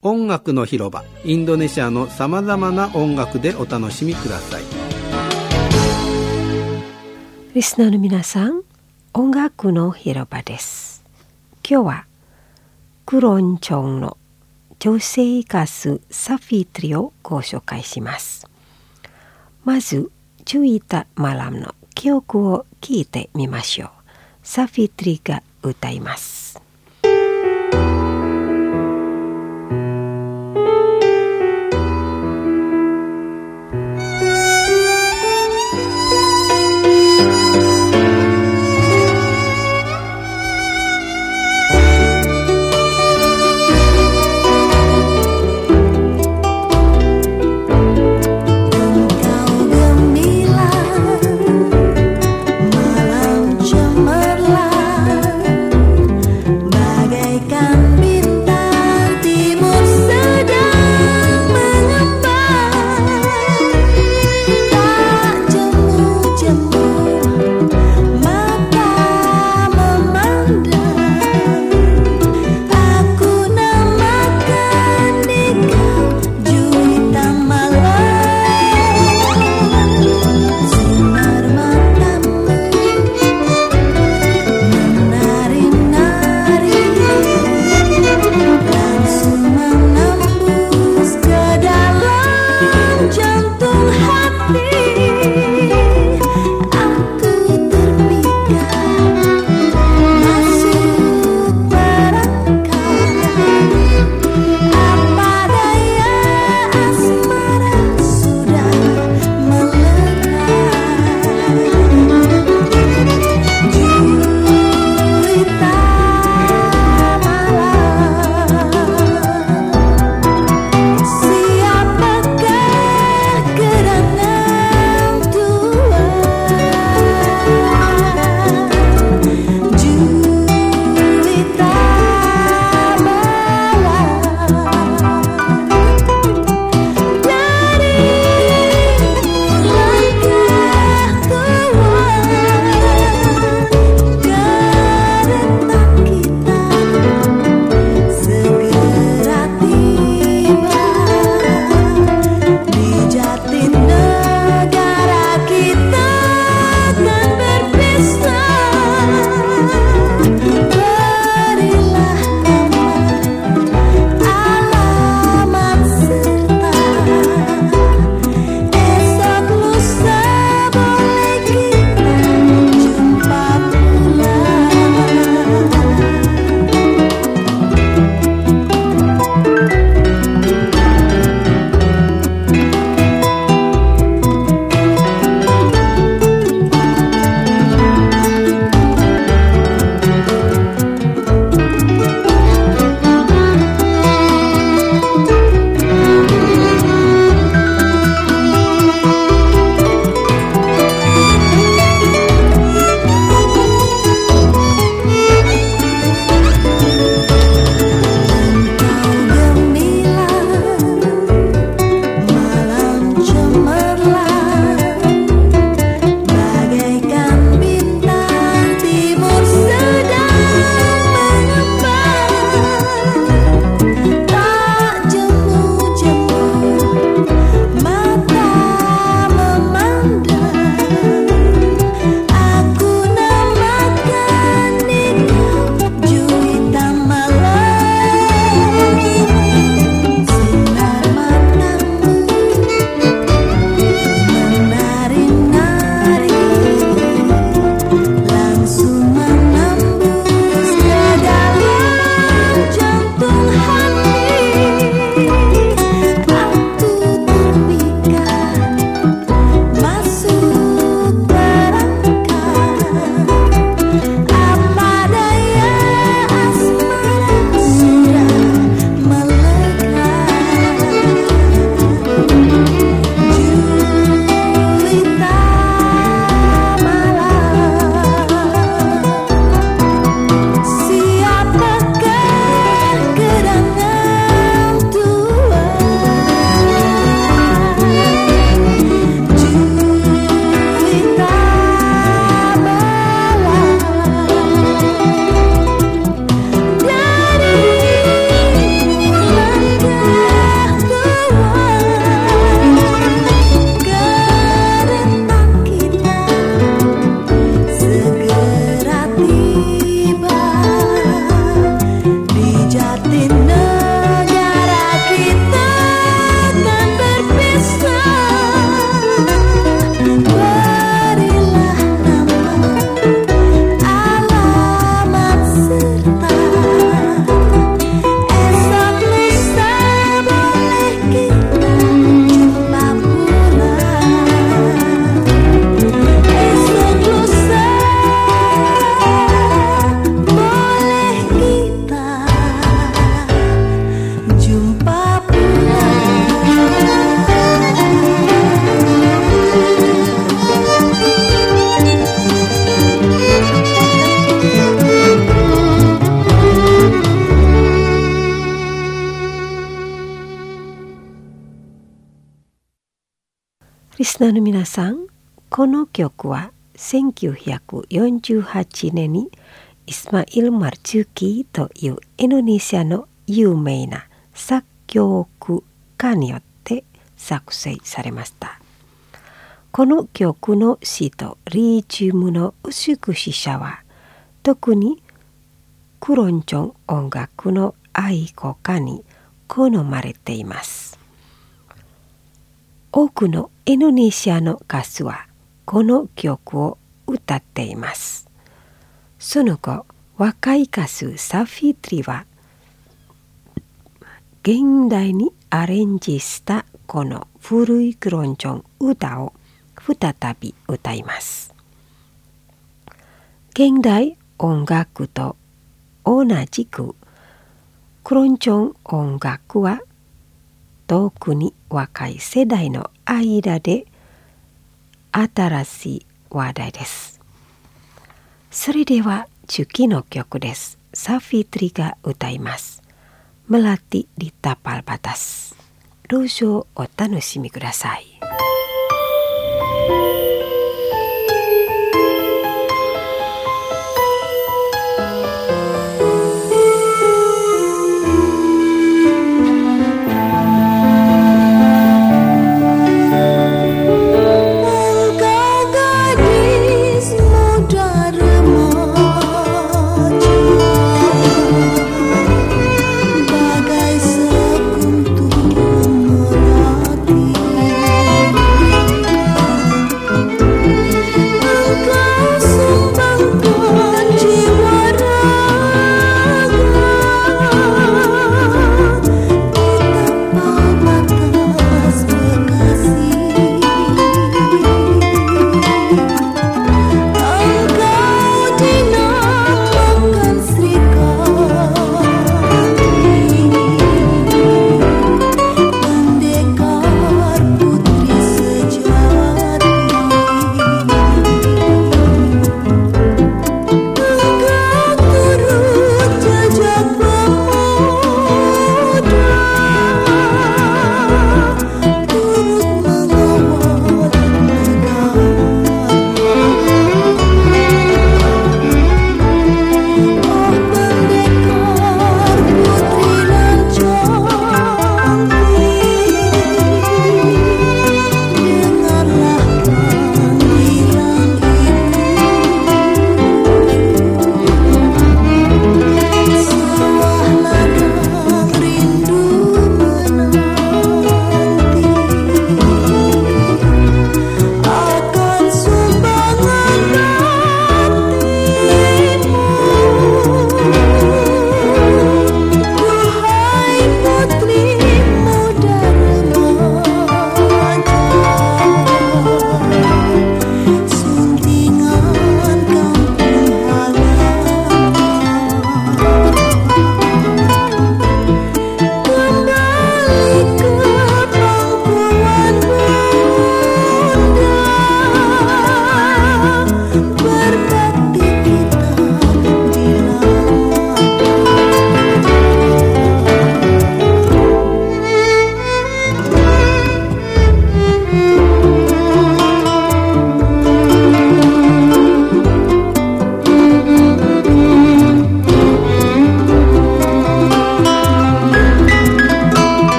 音楽の広場、インドネシアのさまざまな音楽でお楽しみください。 リスナーの皆さん、音楽の広場です。今日はクロンチョンの女性歌手サフィトリをご紹介します。まずジュイタマラムの曲を聴いてみましょう。サフィトリが歌います。 リスナーの皆さん、この曲は1948年にイスマイル・マルチューキーというインドネシアの有名な作曲家によって作成されました。この曲の詩とリズムの美しさは特にクロンチョン音楽の愛好家に好まれています。多くのインドネシアの歌手はこの曲を歌っています。その後、若い歌手サフィトリは現代にアレンジしたこの古いクロンチョン歌を再び歌います。現代音楽と同じくクロンチョン音楽は特に若い世代の間で新しい話題です。それでは次の曲です。サフィトリが歌います。Melati di Tapal Batas。どうぞお楽しみください。 Bagai sekutu melati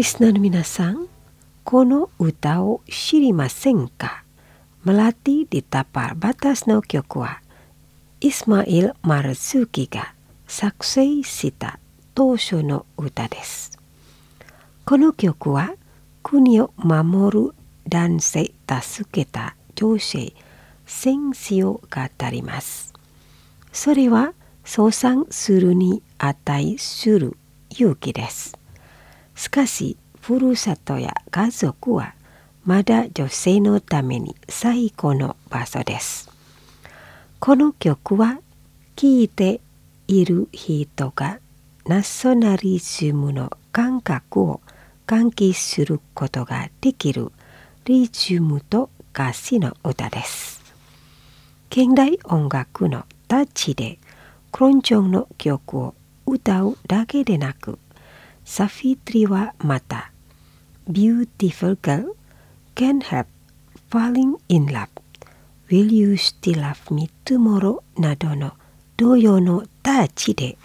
スナーの皆さん、この歌を知りませんか？Melati di Tapal Batasの曲は、イスマイル・マルズキが作成した当初の歌です。この曲は、国を守る男性助けた女性、戦士を語ります。それは、相賛するに値する勇気です。しかし、ふるさとや家族はまだ女性のために最高の場所です。この曲は聴いている人がナショナリズムの感覚を喚起することができるリズムと歌詞の歌です。現代音楽のタッチでクロンチョンの曲を歌うだけでなく、サフィトリはまた、Beautiful Girl, Can't Help Falling in Love, Will You Still Love Me Tomorrow などの同様のタッチで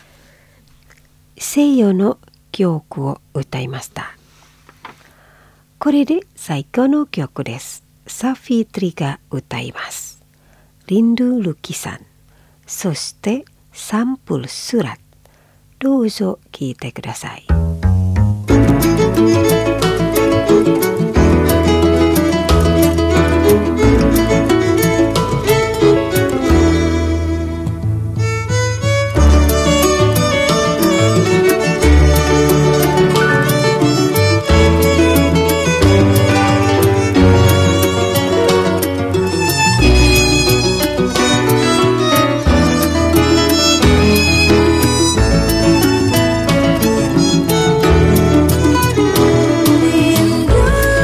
西洋の曲を歌いました。これで最後の曲です。サフィトリが歌います。リンドゥ・ルキさん、そしてサンプルスラット、どうぞ聴いてください。 Rindu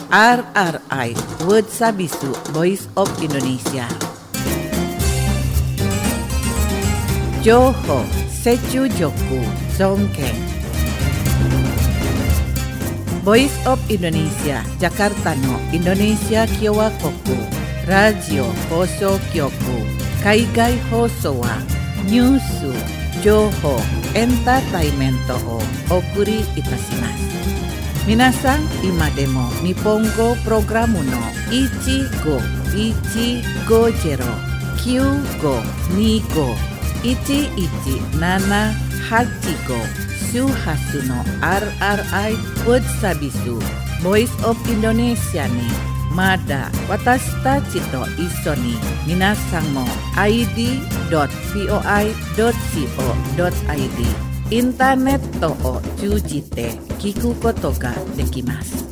RRI World Sabisu Voice of Indonesia. Johor Secu Joku Songkeng. Voice of Indonesia Jakarta no Indonesia Kyowa Koku Radio Hoso Kyoku Kaigai Hoso wa Nyusu Johor Entertainment o Okuri Itasimasu. Minasan imademo Nippongo Programu no Ichigo Ichigojero Kyugo Nigo Ichi Nana Hachigo Suhasu no RRI World Sabisu Voice of Indonesia ni Mada Watashitachi to iso ni minasan mo id.voi.co.id インターネットを通じて聞くことができます。